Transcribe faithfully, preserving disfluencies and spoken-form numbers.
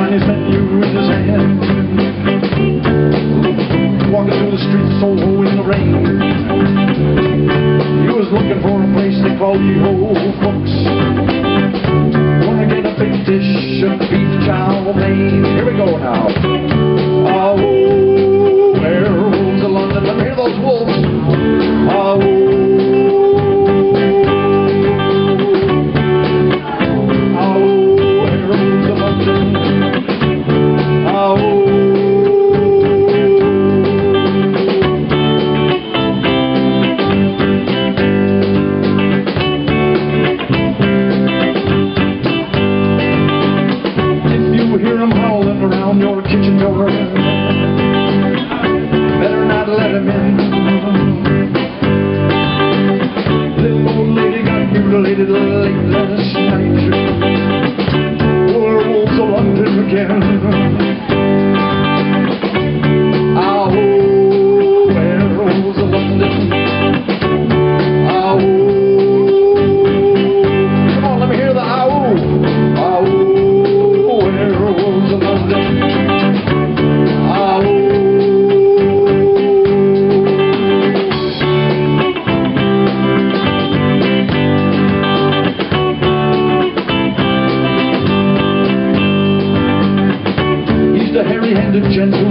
Chinese menu in his hand, walking through the streets of Soho in the rain. He was looking for a place they called Yeho, folks. Wanna get a big dish of beef chow mein. Here we go now. Oh, werewolves of London. Let me hear those wolves. Oh, your kitchen door, better not let him in. Little old lady got mutilated late last night. Werewolves of London again. Oh, werewolves of London. Oh, come on, let me hear the ow. Oh, werewolves of London. Hairy-handed gentleman